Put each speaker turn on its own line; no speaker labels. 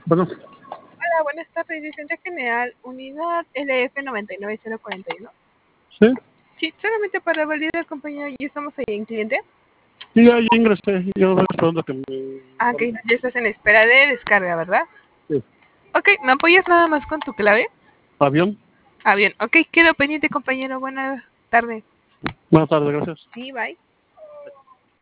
Bueno,
Hola, buenas tardes, licencia general, unidad LF99041.
sí,
Sí, solamente para validar, compañero, ya estamos ahí en cliente.
sí, ya ingresé, yo estoy esperando que me...
Ok, ya estás en espera de descarga, ¿verdad?
Sí.
Ok, ¿me apoyas nada más con tu clave?
Avión,
Ah, bien, ok, quedo pendiente, compañero, buena tarde.
buenas tardes, gracias.
Sí, bye.